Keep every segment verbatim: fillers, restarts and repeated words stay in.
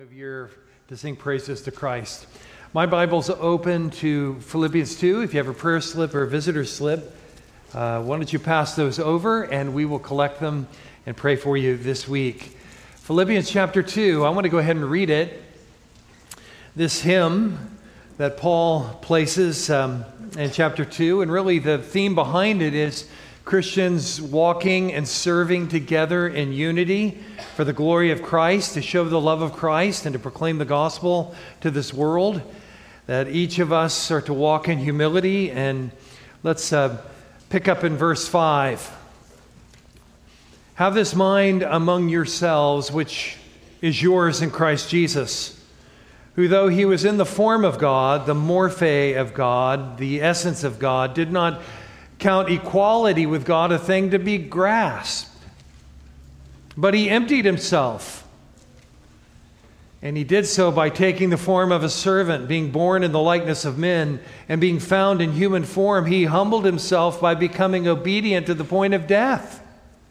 Of year to sing praises to Christ. My Bible's open to Philippians two. If you have a prayer slip or a visitor slip, uh, why don't you pass those over and we will collect them and pray for you this week. Philippians chapter two, I want to go ahead and read it. This hymn that Paul places um, in chapter two, and really the theme behind it is Christians walking and serving together in unity for the glory of Christ, to show the love of Christ and to proclaim the gospel to this world, that each of us are to walk in humility. And let's uh, pick up in verse five. Have this mind among yourselves, which is yours in Christ Jesus, who though he was in the form of God, the morphe of God, the essence of God, did not count equality with God a thing to be grasped. But he emptied himself, and he did so by taking the form of a servant, being born in the likeness of men, and being found in human form, he humbled himself by becoming obedient to the point of death,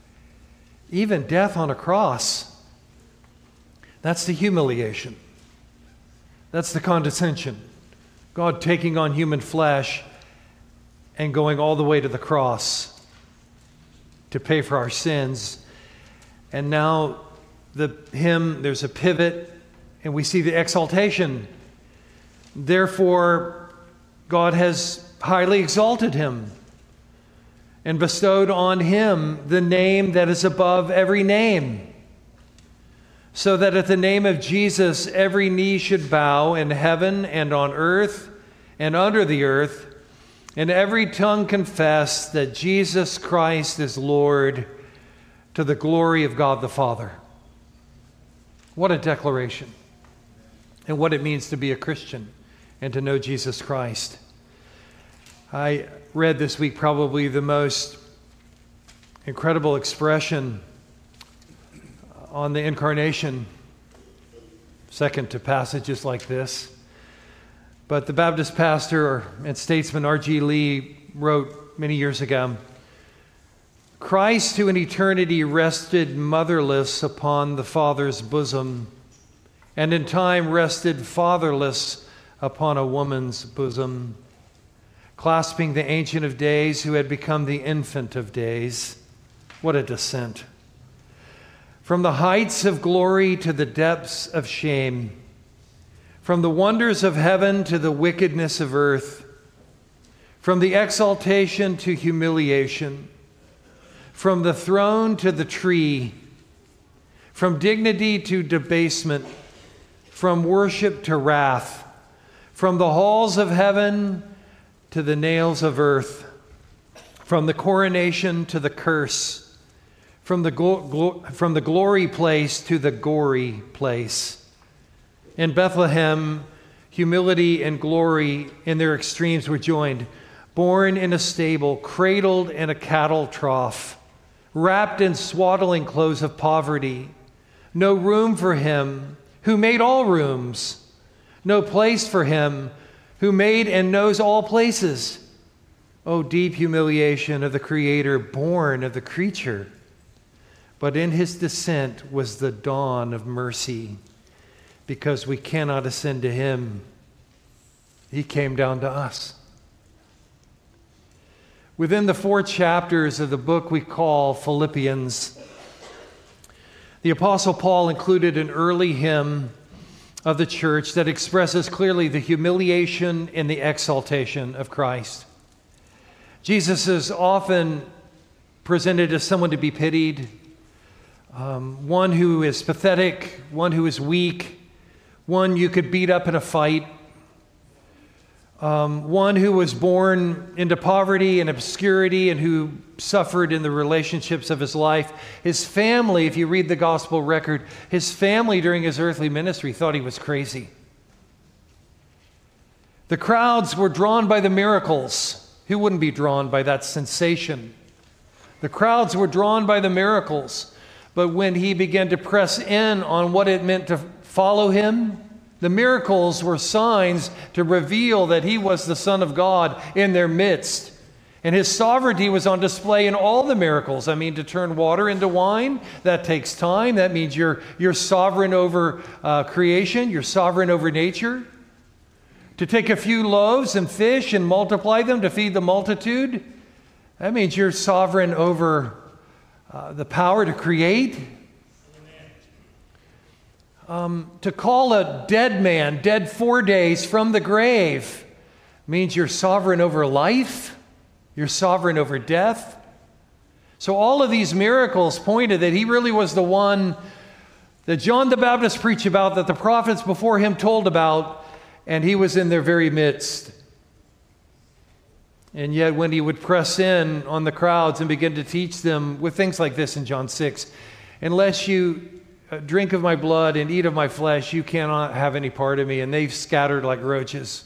even death on a cross. That's the humiliation. That's the condescension. God taking on human flesh and going all the way to the cross to pay for our sins. And now the hymn, there's a pivot, and we see the exaltation. Therefore, God has highly exalted him and bestowed on him the name that is above every name, so that at the name of Jesus every knee should bow in heaven and on earth and under the earth, and every tongue confess that Jesus Christ is Lord, to the glory of God the Father. What a declaration, and what it means to be a Christian and to know Jesus Christ. I read this week probably the most incredible expression on the incarnation, second to passages like this. But the Baptist pastor and statesman R G Lee wrote many years ago, Christ, who in eternity rested motherless upon the Father's bosom, and in time rested fatherless upon a woman's bosom, clasping the Ancient of Days who had become the Infant of Days. What a descent. From the heights of glory to the depths of shame, from the wonders of heaven to the wickedness of earth, from the exaltation to humiliation, from the throne to the tree, from dignity to debasement, from worship to wrath, from the halls of heaven to the nails of earth, from the coronation to the curse, from the, glo- glo- from the glory place to the gory place. In Bethlehem, humility and glory in their extremes were joined. Born in a stable, cradled in a cattle trough, wrapped in swaddling clothes of poverty. No room for him who made all rooms. No place for him who made and knows all places. Oh, deep humiliation of the Creator, born of the creature. But in his descent was the dawn of mercy. Because we cannot ascend to him, he came down to us. Within the four chapters of the book we call Philippians, the Apostle Paul included an early hymn of the church that expresses clearly the humiliation and the exaltation of Christ. Jesus is often presented as someone to be pitied, um, one who is pathetic, one who is weak, one you could beat up in a fight, um, one who was born into poverty and obscurity and who suffered in the relationships of his life. His family, if you read the gospel record, his family during his earthly ministry thought he was crazy. The crowds were drawn by the miracles. Who wouldn't be drawn by that sensation? The crowds were drawn by the miracles, but when he began to press in on what it meant to follow him, the miracles were signs to reveal that he was the Son of God in their midst. And his sovereignty was on display in all the miracles. I mean, to turn water into wine, that takes time. That means you're, you're sovereign over uh, creation. You're sovereign over nature. To take a few loaves and fish and multiply them to feed the multitude, that means you're sovereign over uh, the power to create. Um, to call a dead man, dead four days from the grave, means you're sovereign over life. You're sovereign over death. So all of these miracles pointed that he really was the one that John the Baptist preached about, that the prophets before him told about, and he was in their very midst. And yet when he would press in on the crowds and begin to teach them with things like this in John six, unless you drink of my blood and eat of my flesh, you cannot have any part of me. And they've scattered like roaches.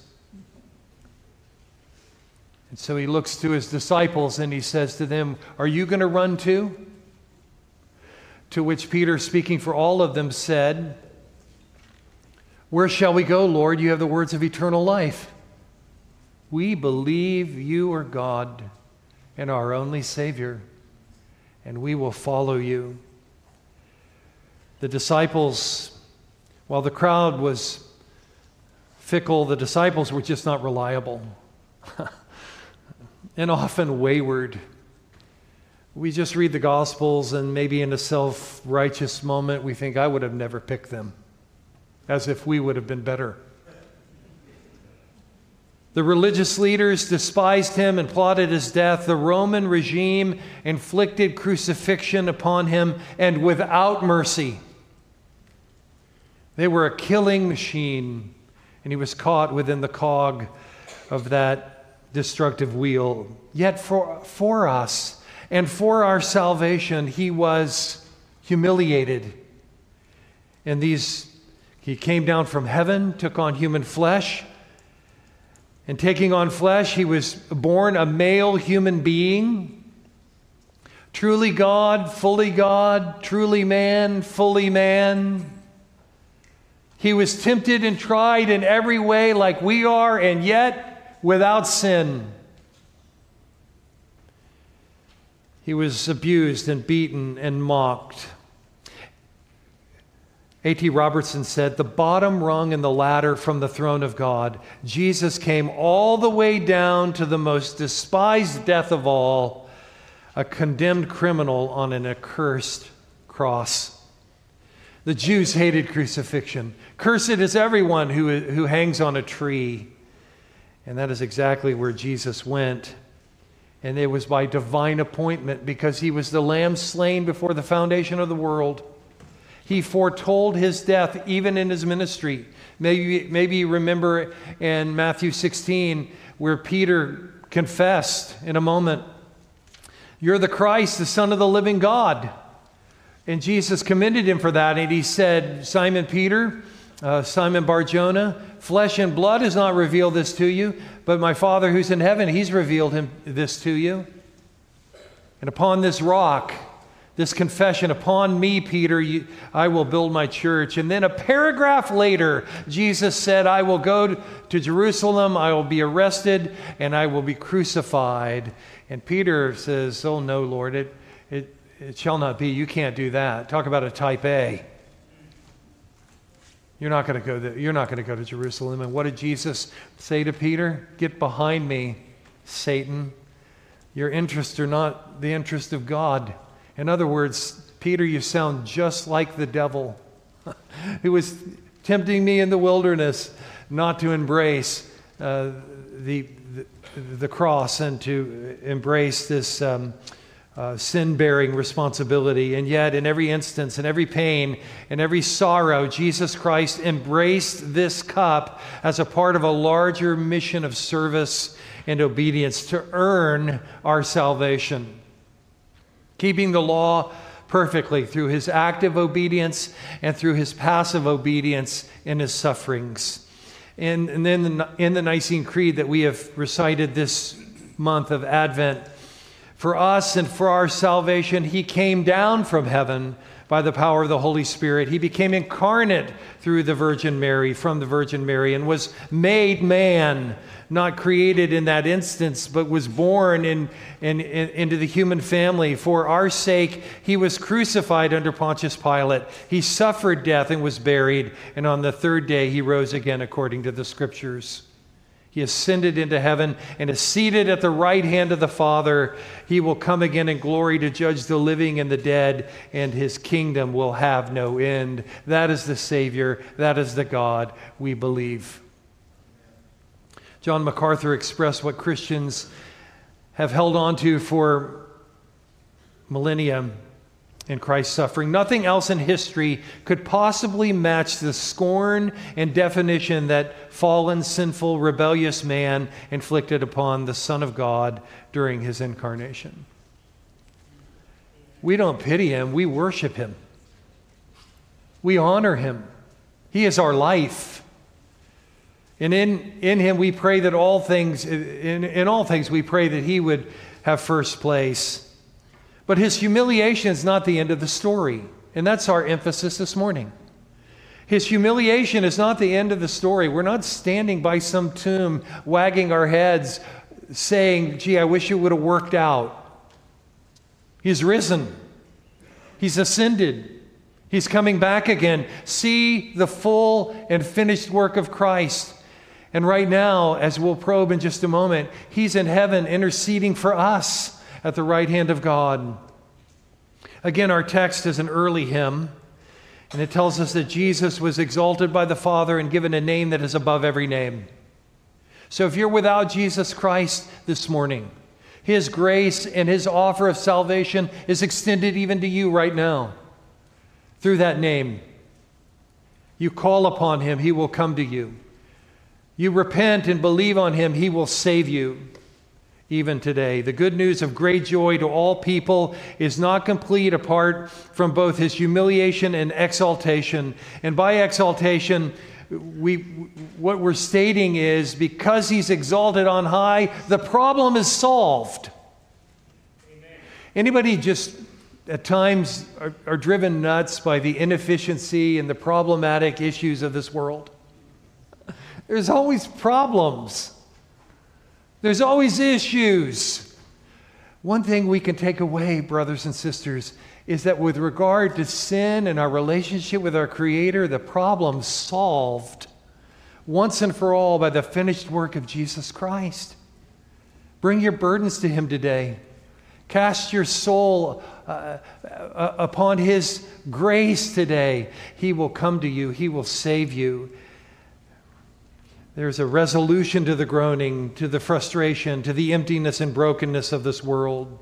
And so he looks to his disciples and he says to them, are you going to run too? To which Peter, speaking for all of them, said, where shall we go, Lord? You have the words of eternal life. We believe you are God and our only Savior, and we will follow you. The disciples, while the crowd was fickle, the disciples were just not reliable. And often wayward. We just read the Gospels and maybe in a self-righteous moment we think, I would have never picked them, as if we would have been better. The religious leaders despised him and plotted his death. The Roman regime inflicted crucifixion upon him, and without mercy. They were a killing machine, and he was caught within the cog of that destructive wheel. Yet for, for us and for our salvation, he was humiliated. And these, he came down from heaven, took on human flesh, and taking on flesh, he was born a male human being, truly God, fully God, truly man, fully man. He was tempted and tried in every way like we are, and yet without sin. He was abused and beaten and mocked. A T Robertson said, the bottom rung in the ladder from the throne of God, Jesus came all the way down to the most despised death of all, a condemned criminal on an accursed cross. The Jews hated crucifixion. Cursed is everyone who, who hangs on a tree. And that is exactly where Jesus went. And it was by divine appointment, because he was the lamb slain before the foundation of the world. He foretold his death even in his ministry. Maybe, maybe you remember in Matthew sixteen where Peter confessed in a moment, you're the Christ, the Son of the living God. And Jesus commended him for that. And he said, Simon Peter, uh, Simon Bar-Jonah, flesh and blood has not revealed this to you, but my Father who's in heaven, he's revealed him this to you. And upon this rock, this confession, upon me, Peter, you, I will build my church. And then a paragraph later, Jesus said, I will go to Jerusalem, I will be arrested, and I will be crucified. And Peter says, oh no, Lord, it, it, it shall not be. You can't do that. Talk about a type A. You're not going to go there. You're not going to go to Jerusalem. And what did Jesus say to Peter? Get behind me, Satan. Your interests are not the interest of God. In other words, Peter, you sound just like the devil who was tempting me in the wilderness not to embrace uh, the, the the cross and to embrace this um, uh, sin-bearing responsibility. And yet, in every instance, in every pain, in every sorrow, Jesus Christ embraced this cup as a part of a larger mission of service and obedience to earn our salvation, keeping the law perfectly through his active obedience and through his passive obedience in his sufferings. And, and then in the Nicene Creed that we have recited this month of Advent, for us and for our salvation, he came down from heaven by the power of the Holy Spirit. He became incarnate through the Virgin Mary, from the Virgin Mary, and was made man, not created in that instance, but was born in, in, in, into the human family. For our sake, he was crucified under Pontius Pilate. He suffered death and was buried, and on the third day he rose again according to the Scriptures. He ascended into heaven and is seated at the right hand of the Father. He will come again in glory to judge the living and the dead, and his kingdom will have no end. That is the Savior. That is the God we believe. John MacArthur expressed what Christians have held on to for millennia in Christ's suffering. Nothing else in history could possibly match the scorn and definition that fallen, sinful, rebellious man inflicted upon the Son of God during his incarnation. We don't pity him, we worship him. We honor him. He is our life. And in, in him we pray that all things, in, in all things we pray that he would have first place. But his humiliation is not the end of the story. And that's our emphasis this morning. His humiliation is not the end of the story. We're not standing by some tomb, wagging our heads, saying, gee, I wish it would have worked out. He's risen. He's ascended. He's coming back again. See the full and finished work of Christ. And right now, as we'll probe in just a moment, he's in heaven interceding for us at the right hand of God. Again, our text is an early hymn, and it tells us that Jesus was exalted by the Father and given a name that is above every name. So if you're without Jesus Christ this morning, his grace and his offer of salvation is extended even to you right now. Through that name, you call upon him, he will come to you. You repent and believe on him, he will save you. Even today, the good news of great joy to all people is not complete apart from both his humiliation and exaltation. And by exaltation, we, what we're stating is because he's exalted on high, the problem is solved. Amen. Anybody just at times are, are driven nuts by the inefficiency and the problematic issues of this world? There's always problems. There's always issues. One thing we can take away, brothers and sisters, is that with regard to sin and our relationship with our Creator, the problem's solved once and for all by the finished work of Jesus Christ. Bring your burdens to him today. Cast your soul uh, uh, upon his grace today. He will come to you. He will save you. There's a resolution to the groaning, to the frustration, to the emptiness and brokenness of this world.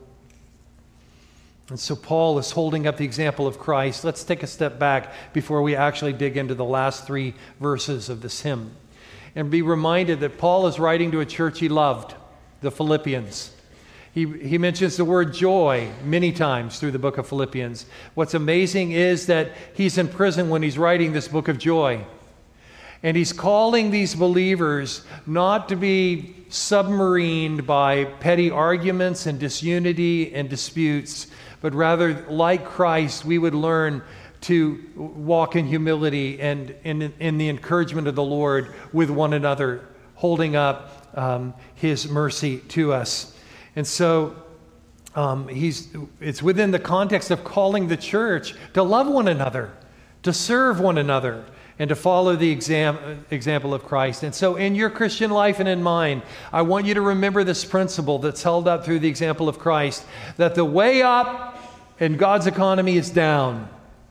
And so Paul is holding up the example of Christ. Let's take a step back before we actually dig into the last three verses of this hymn. And be reminded that Paul is writing to a church he loved, the Philippians. He, he mentions the word joy many times through the book of Philippians. What's amazing is that he's in prison when he's writing this book of joy. And he's calling these believers not to be submarined by petty arguments and disunity and disputes, but rather, like Christ, we would learn to walk in humility and in, in the encouragement of the Lord with one another, holding up um, his mercy to us. And so um, he's, it's within the context of calling the church to love one another, to serve one another, and to follow the exam, example of Christ. And so in your Christian life and in mine, I want you to remember this principle that's held up through the example of Christ, that the way up in God's economy is down.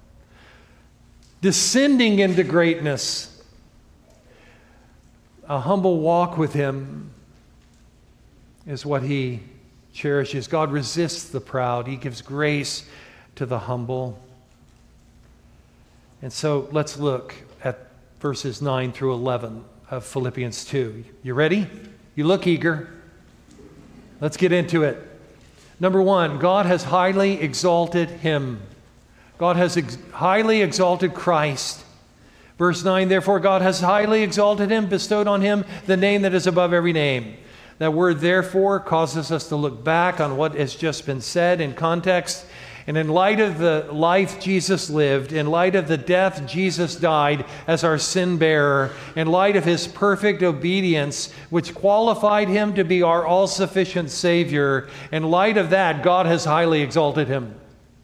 Descending into greatness, a humble walk with him is what he cherishes. God resists the proud. He gives grace to the humble. And so let's look at verses nine through eleven of Philippians two. You ready? You look eager. Let's get into it. Number one, God has highly exalted him. God has ex- highly exalted Christ. Verse nine, therefore God has highly exalted him, bestowed on him the name that is above every name. That word therefore causes us to look back on what has just been said in context And in light of the life Jesus lived, in light of the death Jesus died as our sin bearer, in light of his perfect obedience, which qualified him to be our all-sufficient Savior, in light of that, God has highly exalted him.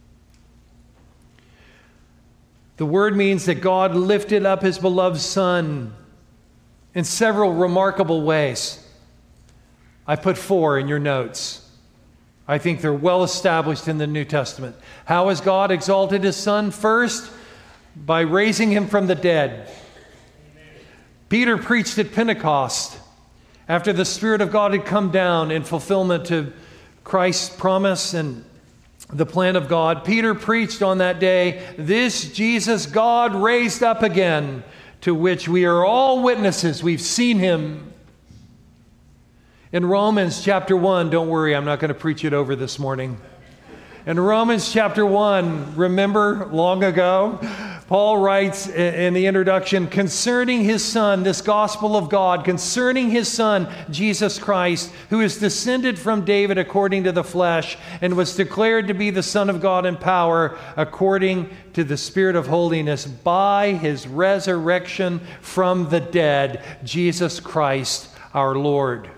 The word means that God lifted up his beloved Son in several remarkable ways. I put four in your notes. I think they're well established in the New Testament. How has God exalted his Son? First, by raising him from the dead. Amen. Peter preached at Pentecost after the Spirit of God had come down in fulfillment to Christ's promise and the plan of God. Peter preached on that day, this Jesus God raised up again, to which we are all witnesses. We've seen him. In Romans chapter one, don't worry, I'm not going to preach it over this morning. In Romans chapter one, remember long ago, Paul writes in the introduction concerning his Son, this gospel of God, concerning his Son, Jesus Christ, who is descended from David according to the flesh and was declared to be the Son of God in power according to the Spirit of holiness by his resurrection from the dead, Jesus Christ our Lord.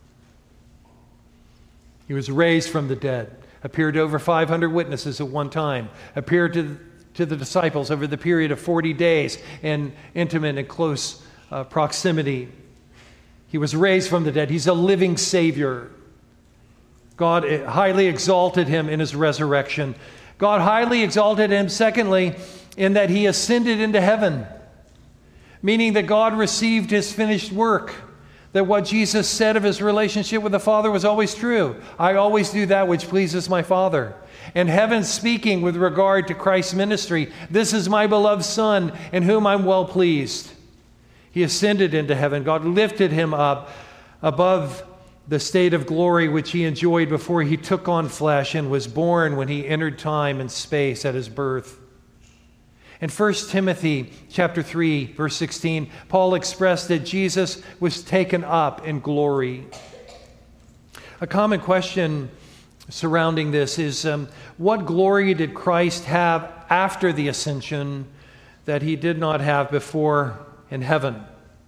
He was raised from the dead, appeared to over five hundred witnesses at one time, appeared to, to the disciples over the period of forty days in intimate and close uh, proximity. He was raised from the dead. He's a living Savior. God highly exalted him in his resurrection. God highly exalted him, secondly, in that he ascended into heaven, meaning that God received his finished work. That what Jesus said of his relationship with the Father was always true. I always do that which pleases my Father. And heaven speaking with regard to Christ's ministry, this is my beloved Son in whom I'm well pleased. He ascended into heaven. God lifted him up above the state of glory which he enjoyed before he took on flesh and was born when he entered time and space at his birth. In First Timothy chapter three, verse sixteen, Paul expressed that Jesus was taken up in glory. A common question surrounding this is, um, what glory did Christ have after the ascension that he did not have before in heaven?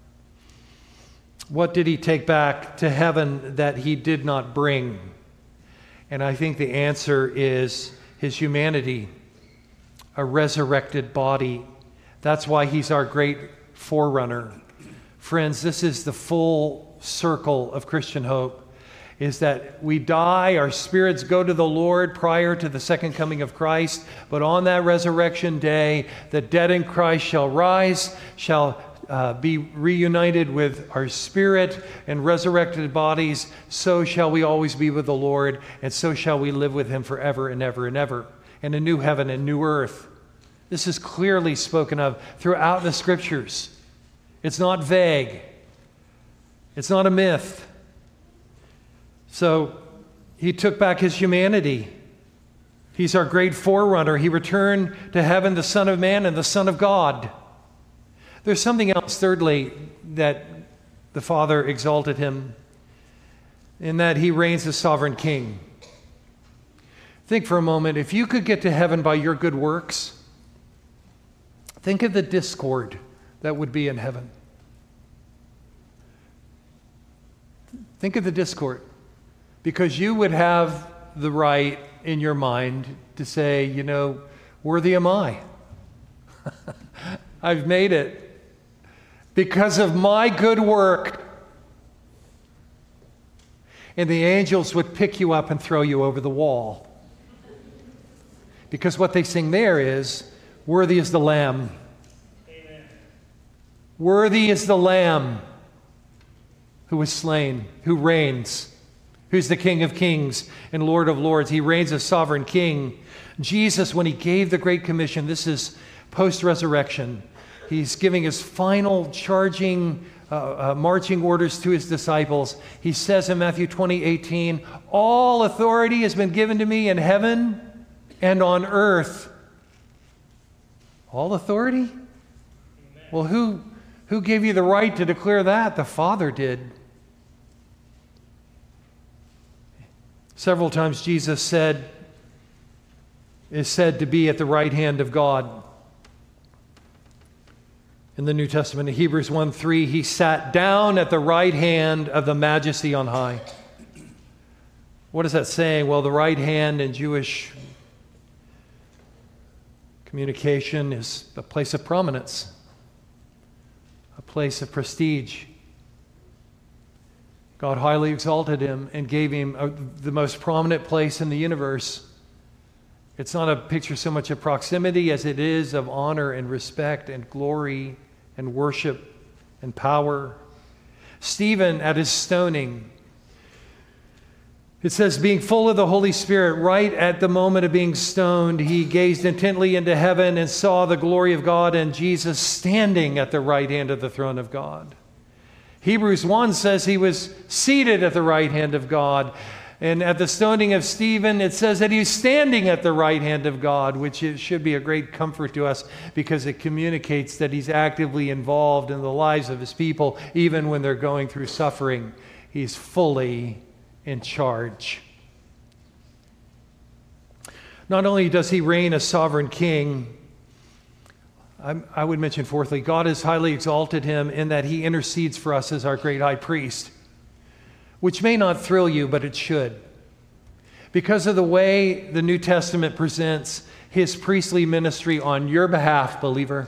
What did he take back to heaven that he did not bring? And I think the answer is his humanity. A resurrected body. That's why he's our great forerunner. Friends, this is the full circle of Christian hope, is that we die, our spirits go to the Lord prior to the second coming of Christ, but on that resurrection day, the dead in Christ shall rise, shall uh, be reunited with our spirit and resurrected bodies. So shall we always be with the Lord, and so shall we live with him forever and ever and ever. And a new heaven and new earth. This is clearly spoken of throughout the Scriptures. It's not vague. It's not a myth. So he took back his humanity. He's our great forerunner. He returned to heaven the Son of Man and the Son of God. There's something else, thirdly, that the Father exalted him, in that he reigns as sovereign King. Think for a moment, if you could get to heaven by your good works, think of the discord that would be in heaven. Think of the discord, because you would have the right in your mind to say, you know, worthy am I. I've made it because of my good work. And the angels would pick you up and throw you over the wall. Because what they sing there is, worthy is the Lamb. Amen. Worthy is the Lamb who was slain, who reigns, who's the King of Kings and Lord of Lords. He reigns as sovereign King. Jesus, when he gave the Great Commission, this is post-resurrection, he's giving his final charging, uh, uh, marching orders to his disciples. He says in Matthew twenty, eighteen, all authority has been given to me in heaven and on earth. All authority? Amen. Well, who, who gave you the right to declare that? The Father did. Several times Jesus said, is said to be at the right hand of God. In the New Testament, in Hebrews one three, he sat down at the right hand of the Majesty on high. What is that saying? Well, the right hand in Jewish communication is a place of prominence, a place of prestige. God highly exalted him and gave him a, the most prominent place in the universe. It's not a picture so much of proximity as it is of honor and respect and glory and worship and power. Stephen, at his stoning, it says, being full of the Holy Spirit, right at the moment of being stoned, he gazed intently into heaven and saw the glory of God and Jesus standing at the right hand of the throne of God. Hebrews one says he was seated at the right hand of God. And at the stoning of Stephen, it says that he's standing at the right hand of God, which it should be a great comfort to us because it communicates that he's actively involved in the lives of his people, even when they're going through suffering. He's fully in charge. Not only does he reign as sovereign king, I, I would mention fourthly, God has highly exalted him in that he intercedes for us as our great high priest, which may not thrill you, but it should. Because of the way the New Testament presents his priestly ministry on your behalf, believer.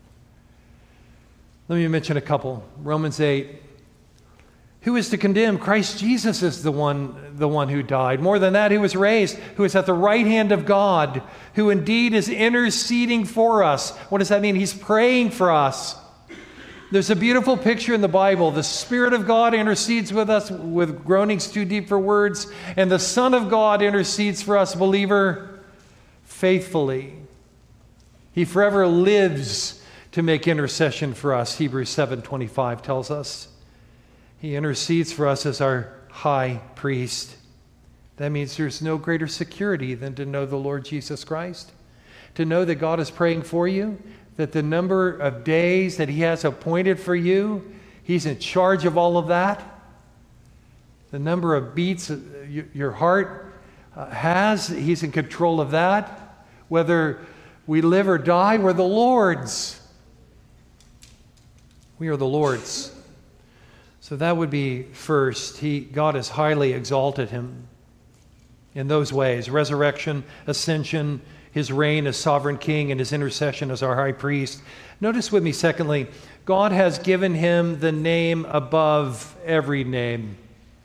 Let me mention a couple. Romans eight. Who is to condemn? Christ Jesus is the one, the one who died. More than that, who was raised, who is at the right hand of God, who indeed is interceding for us. What does that mean? He's praying for us. There's a beautiful picture in the Bible. The Spirit of God intercedes with us with groanings too deep for words, and the Son of God intercedes for us, believer, faithfully. He forever lives to make intercession for us, Hebrews seven twenty-five tells us. He intercedes for us as our high priest. That means there's no greater security than to know the Lord Jesus Christ, to know that God is praying for you, that the number of days that he has appointed for you, he's in charge of all of that. The number of beats your heart has, he's in control of that. Whether we live or die, we're the Lord's. We are the Lord's. So that would be first. He, God has highly exalted him in those ways. Resurrection, ascension, his reign as sovereign king, and his intercession as our high priest. Notice with me, secondly, God has given him the name above every name.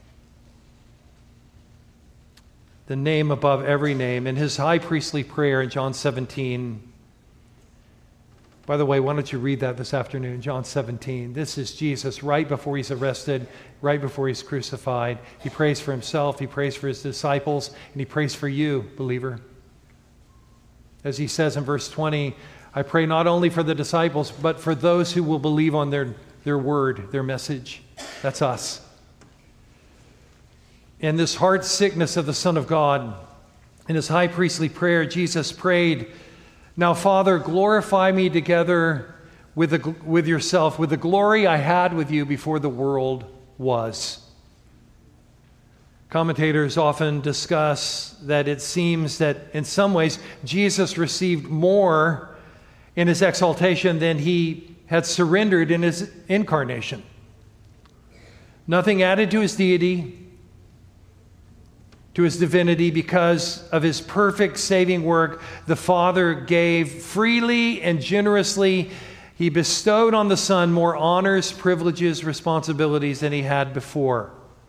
The name above every name. In his high priestly prayer in John seventeen, by the way, why don't you read that this afternoon, John seventeen. This is Jesus right before he's arrested, right before he's crucified. He prays for himself, he prays for his disciples, and he prays for you, believer. As he says in verse twenty, I pray not only for the disciples, but for those who will believe on their, their word, their message. That's us. In this heart sickness of the Son of God, in his high priestly prayer, Jesus prayed, now, Father, glorify me together with, the, with yourself, with the glory I had with you before the world was. Commentators often discuss that it seems that in some ways Jesus received more in his exaltation than he had surrendered in his incarnation. Nothing added to his deity, to his divinity, because of his perfect saving work. The Father gave freely and generously. He bestowed on the Son more honors, privileges, responsibilities than he had before.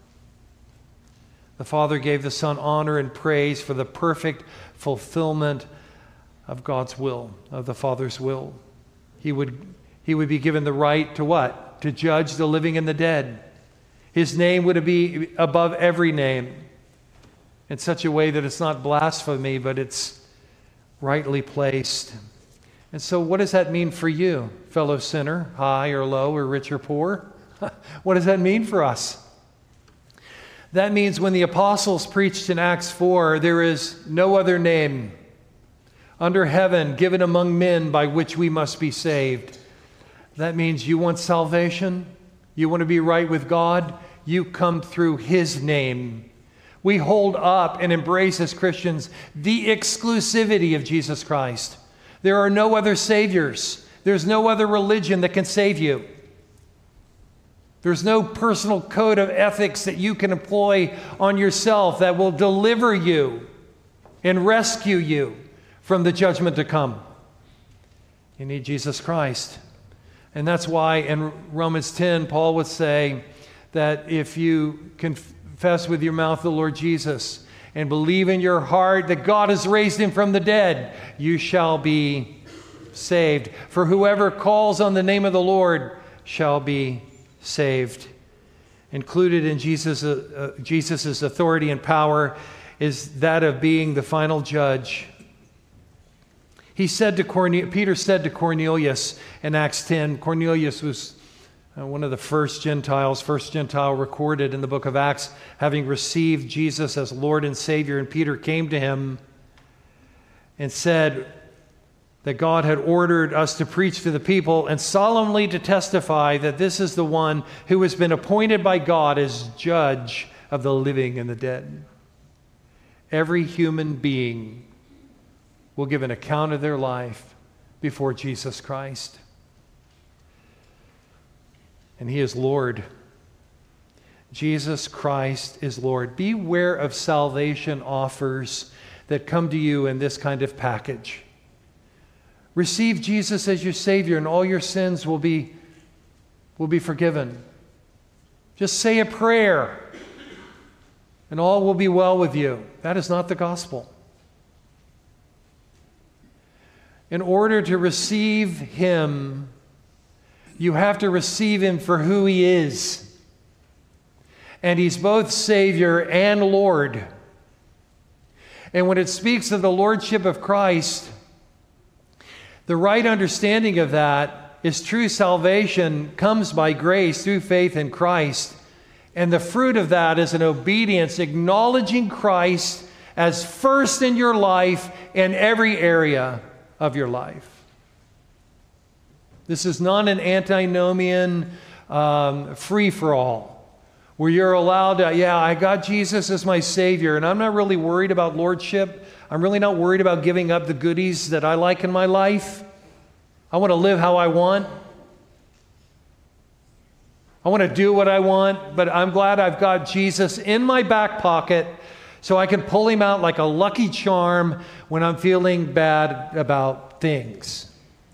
The Father gave the Son honor and praise for the perfect fulfillment of God's will, of the Father's will. He would, he would be given the right to what? To judge the living and the dead. His name would be above every name, in such a way that it's not blasphemy, but it's rightly placed. And so what does that mean for you, fellow sinner, high or low or rich or poor? What does that mean for us? That means when the apostles preached in Acts four, there is no other name under heaven given among men by which we must be saved. That means you want salvation, you want to be right with God, you come through his name. We hold up and embrace as Christians the exclusivity of Jesus Christ. There are no other saviors. There's no other religion that can save you. There's no personal code of ethics that you can employ on yourself that will deliver you and rescue you from the judgment to come. You need Jesus Christ. And that's why in Romans ten, Paul would say that if you confess with your mouth the Lord Jesus and believe in your heart that God has raised him from the dead, you shall be saved. For whoever calls on the name of the Lord shall be saved. Included in Jesus' uh, Jesus's authority and power is that of being the final judge. He said to Corne- Peter said to Cornelius in Acts ten, Cornelius was uh, one of the first Gentiles, first Gentile recorded in the book of Acts, having received Jesus as Lord and Savior. And Peter came to him and said that God had ordered us to preach to the people and solemnly to testify that this is the one who has been appointed by God as judge of the living and the dead. Every human being will give an account of their life before Jesus Christ. And he is Lord. Jesus Christ is Lord. Beware of salvation offers that come to you in this kind of package. Receive Jesus as your Savior and all your sins will be, will be forgiven. Just say a prayer and all will be well with you. That is not the gospel. In order to receive him, you have to receive him for who he is. And he's both Savior and Lord. And when it speaks of the Lordship of Christ, the right understanding of that is true salvation comes by grace through faith in Christ. And the fruit of that is an obedience, acknowledging Christ as first in your life in every area of your life. This is not an antinomian um, free-for-all where you're allowed to, yeah, I got Jesus as my Savior, and I'm not really worried about lordship. I'm really not worried about giving up the goodies that I like in my life. I want to live how I want. I want to do what I want, but I'm glad I've got Jesus in my back pocket so I can pull him out like a lucky charm when I'm feeling bad about things.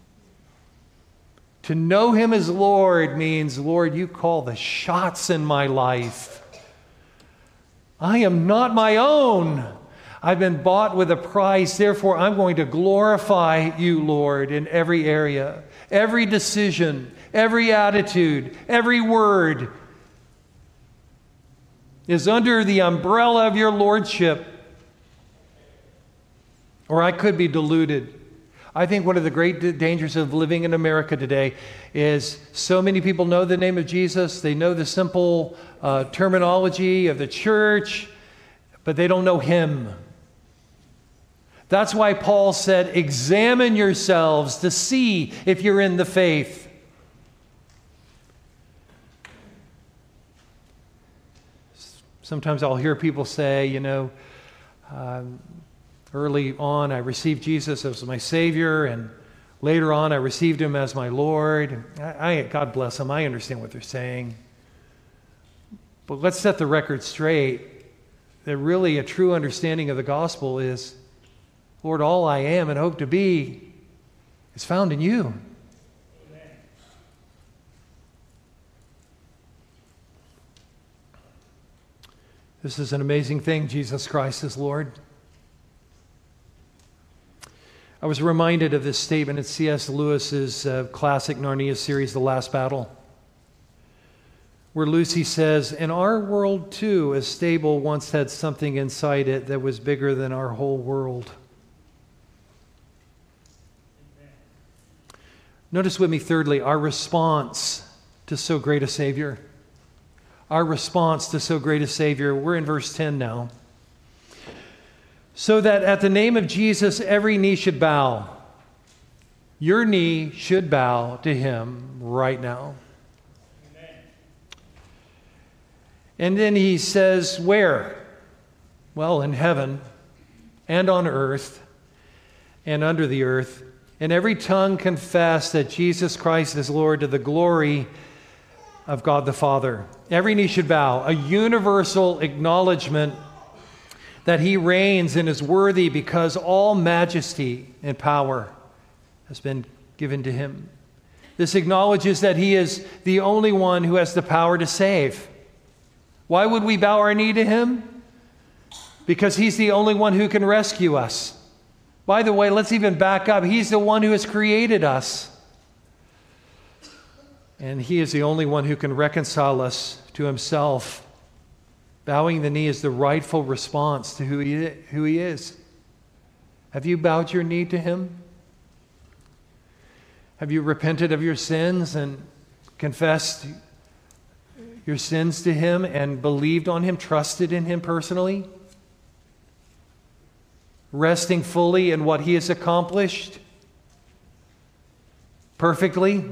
To know him as Lord means, Lord, you call the shots in my life. I am not my own. I've been bought with a price. Therefore, I'm going to glorify you, Lord, in every area, every decision, every attitude, every word is under the umbrella of your lordship. Or I could be deluded. I think one of the great dangers of living in America today is so many people know the name of Jesus. They know the simple uh, terminology of the church, but they don't know him. That's why Paul said, examine yourselves to see if you're in the faith. Sometimes I'll hear people say, you know, um, early on I received Jesus as my Savior, and later on I received him as my Lord. I, I, God bless them. I understand what they're saying. But let's set the record straight that really a true understanding of the gospel is, Lord, all I am and hope to be is found in you. Amen. This is an amazing thing, Jesus Christ is Lord. I was reminded of this statement in C S Lewis's uh, classic Narnia series, The Last Battle, where Lucy says, in our world too, a stable once had something inside it that was bigger than our whole world. Notice with me, thirdly, our response to so great a Savior. Our response to so great a Savior. We're in verse ten now. So that at the name of Jesus, every knee should bow. Your knee should bow to him right now. Amen. And then he says, where? well, in heaven and on earth and under the earth, and every tongue confess that Jesus Christ is Lord to the glory of God the Father. Every knee should bow, a universal acknowledgement that he reigns and is worthy because all majesty and power has been given to him. This acknowledges that he is the only one who has the power to save. Why would we bow our knee to him? Because he's the only one who can rescue us. By the way, let's even back up. He's the one who has created us. And he is the only one who can reconcile us to himself. Bowing the knee is the rightful response to who he, who he is. Have you bowed your knee to him? Have you repented of your sins and confessed your sins to him and believed on him, trusted in him personally? Resting fully in what he has accomplished perfectly?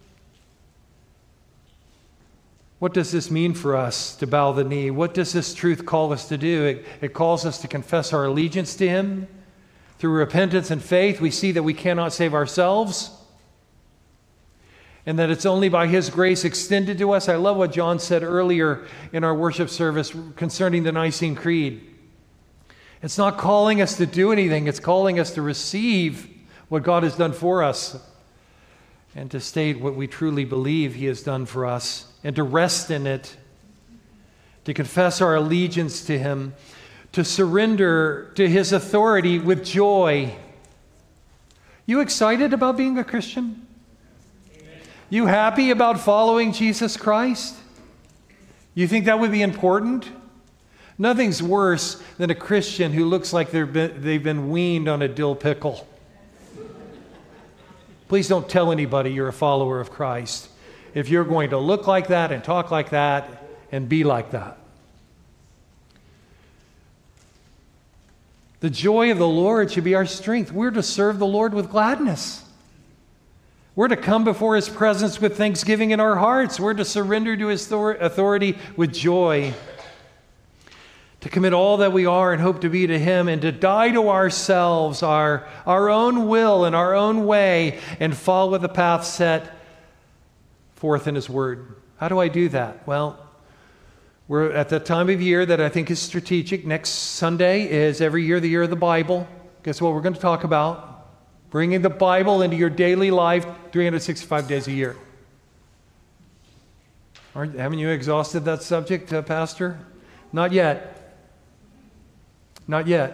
What does this mean for us to bow the knee? What does this truth call us to do? It, it calls us to confess our allegiance to him. Through repentance and faith, we see that we cannot save ourselves and that it's only by his grace extended to us. I love what John said earlier in our worship service concerning the Nicene Creed. It's not calling us to do anything. It's calling us to receive what God has done for us and to state what we truly believe he has done for us and to rest in it, to confess our allegiance to him, to surrender to his authority with joy. You excited about being a Christian? Amen. You happy about following Jesus Christ? You think that would be important? Nothing's worse than a Christian who looks like they've been, they've been weaned on a dill pickle. Please don't tell anybody you're a follower of Christ if you're going to look like that and talk like that and be like that. The joy of the Lord should be our strength. We're to serve the Lord with gladness. We're to come before his presence with thanksgiving in our hearts. We're to surrender to his authority with joy. To commit all that we are and hope to be to him, and to die to ourselves, our, our own will and our own way, and follow the path set forth in his word. How do I do that? Well, we're at the time of year that I think is strategic. Next Sunday is every year the year of the Bible. Guess what we're going to talk about? Bringing the Bible into your daily life three hundred sixty-five days a year. Aren't, haven't you exhausted that subject, uh, Pastor? Not yet. Not yet.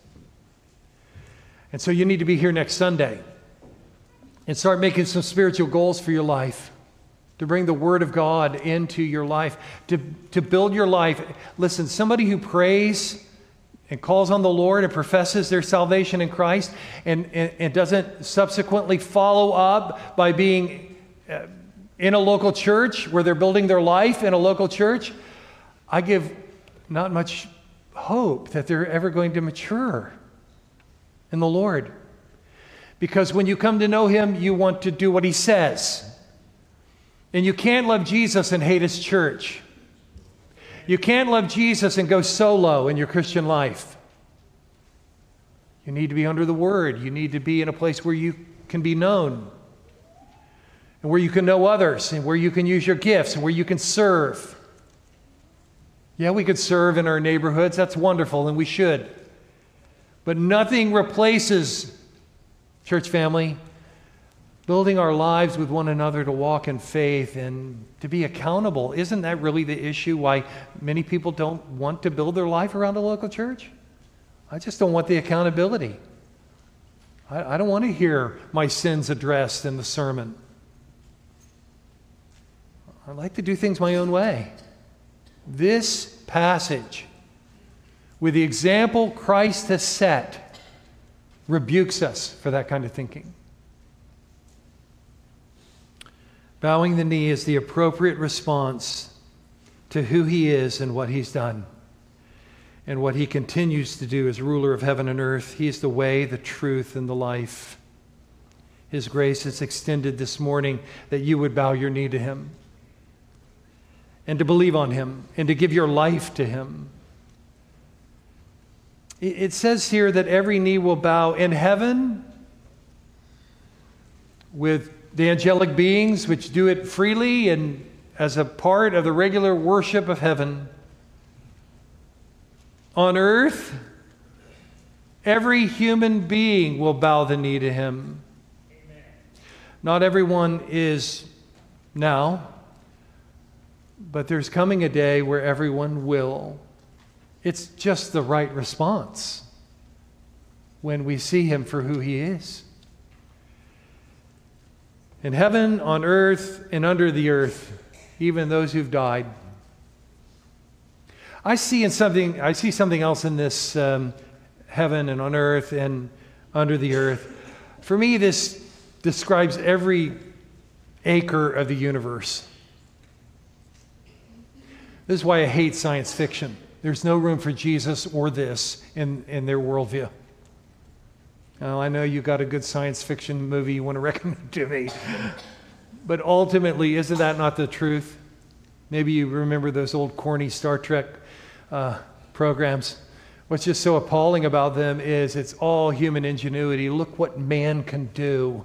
And so you need to be here next Sunday and start making some spiritual goals for your life, to bring the Word of God into your life, to, to build your life. Listen, somebody who prays and calls on the Lord and professes their salvation in Christ and, and, and doesn't subsequently follow up by being uh, in a local church where they're building their life in a local church, I give not much hope that they're ever going to mature in the Lord. Because when you come to know him, you want to do what he says. And you can't love Jesus and hate his church. You can't love Jesus and go solo in your Christian life. You need to be under the Word. You need to be in a place where you can be known, and where you can know others, and where you can use your gifts, and where you can serve. Yeah, we could serve in our neighborhoods. That's wonderful, and we should. But nothing replaces, church family, building our lives with one another to walk in faith and to be accountable. Isn't that really the issue why many people don't want to build their life around a local church? I just don't want the accountability. I, I don't want to hear my sins addressed in the sermon. I like to do things my own way. This passage, with the example Christ has set, rebukes us for that kind of thinking. Bowing the knee is the appropriate response to who he is and what he's done and what he continues to do as ruler of heaven and earth. He is the way, the truth, and the life. His grace is extended this morning that you would bow your knee to him and to believe on him and to give your life to him. It says here that every knee will bow in heaven with the angelic beings, which do it freely and as a part of the regular worship of heaven. On earth, every human being will bow the knee to him. Amen. Not everyone is now, but there's coming a day where everyone will. It's just the right response when we see him for who he is. In heaven, on earth, and under the earth, even those who've died. I see in something. I see something else in this um, heaven and on earth and under the earth. For me, this describes every acre of the universe. This is why I hate science fiction. There's no room for Jesus or this in, in their worldview. Now, I know you got a good science fiction movie you want to recommend to me. But ultimately, isn't that not the truth? Maybe you remember those old corny Star Trek uh, programs. What's just so appalling about them is it's all human ingenuity. Look what man can do.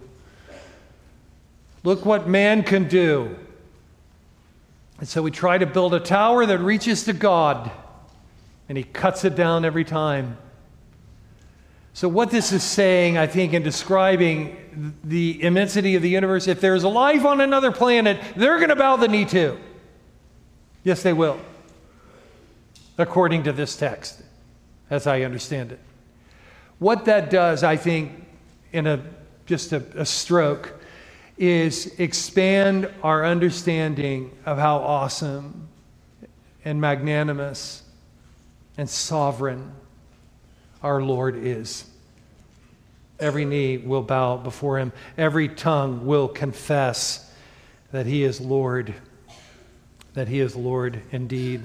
Look what man can do. And so we try to build a tower that reaches to God, and he cuts it down every time. So what this is saying, I think, in describing the immensity of the universe, if there's life on another planet, they're going to bow the knee too. Yes, they will, according to this text, as I understand it. What that does, I think, in a just a, a stroke, is expand our understanding of how awesome and magnanimous and sovereign our Lord is. Every knee will bow before him. Every tongue will confess that he is Lord, that he is Lord indeed.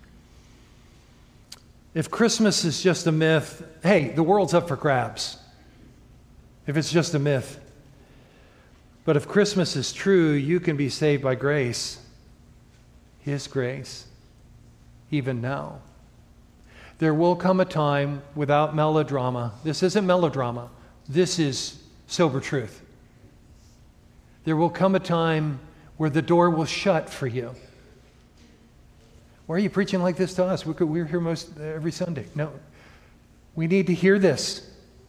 If Christmas is just a myth, hey, the world's up for grabs. If it's just a myth. But if Christmas is true, you can be saved by grace. His grace, even now. There will come a time without melodrama. This isn't melodrama. This is sober truth. There will come a time where the door will shut for you. Why are you preaching like this to us? We're here most every Sunday. No. We need to hear this.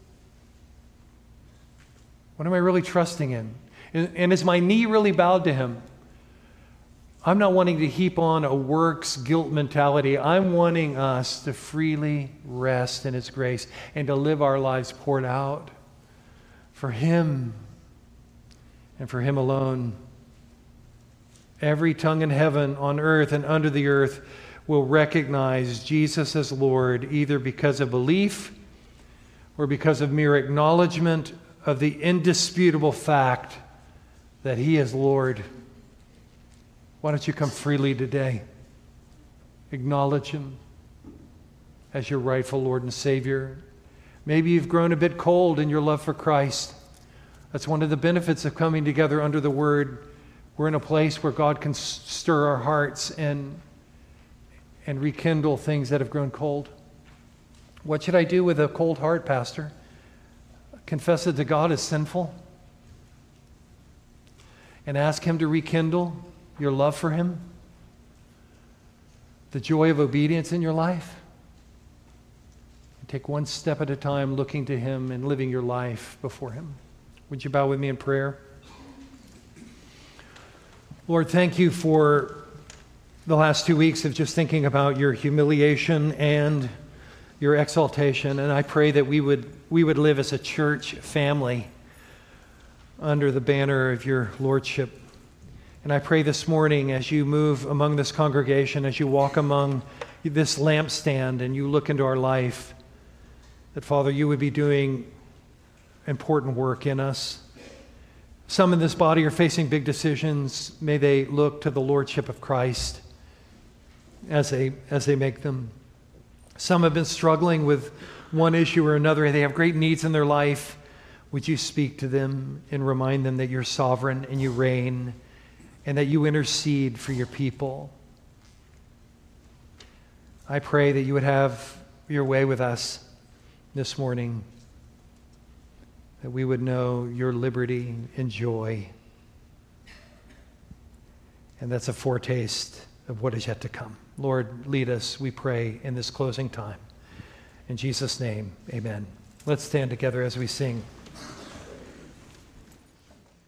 What am I really trusting in? And, and is my knee really bowed to him? I'm not wanting to heap on a works guilt mentality. I'm wanting us to freely rest in his grace and to live our lives poured out for him and for him alone. Every tongue in heaven, on earth, and under the earth will recognize Jesus as Lord, either because of belief or because of mere acknowledgement of the indisputable fact that he is Lord. Why don't you come freely today? Acknowledge him as your rightful Lord and Savior. Maybe you've grown a bit cold in your love for Christ. That's one of the benefits of coming together under the Word. We're in a place where God can stir our hearts and, and rekindle things that have grown cold. What should I do with a cold heart, Pastor? Confess it to God as sinful and ask him to rekindle your love for him, the joy of obedience in your life. And take one step at a time looking to him and living your life before him. Would you bow with me in prayer? Lord, thank you for the last two weeks of just thinking about your humiliation and your exaltation. And I pray that we would we would live as a church family under the banner of your lordship. And I pray this morning as you move among this congregation, as you walk among this lampstand and you look into our life, that, Father, you would be doing important work in us. Some in this body are facing big decisions. May they look to the lordship of Christ as they, as they make them. Some have been struggling with one issue or another. They have great needs in their life. Would you speak to them and remind them that you're sovereign and you reign, and that you intercede for your people. I pray that you would have your way with us. this morning, that we would know your liberty and joy. And that's a foretaste of what is yet to come. Lord, lead us, we pray, in this closing time. In Jesus' name, amen. Let's stand together as we sing.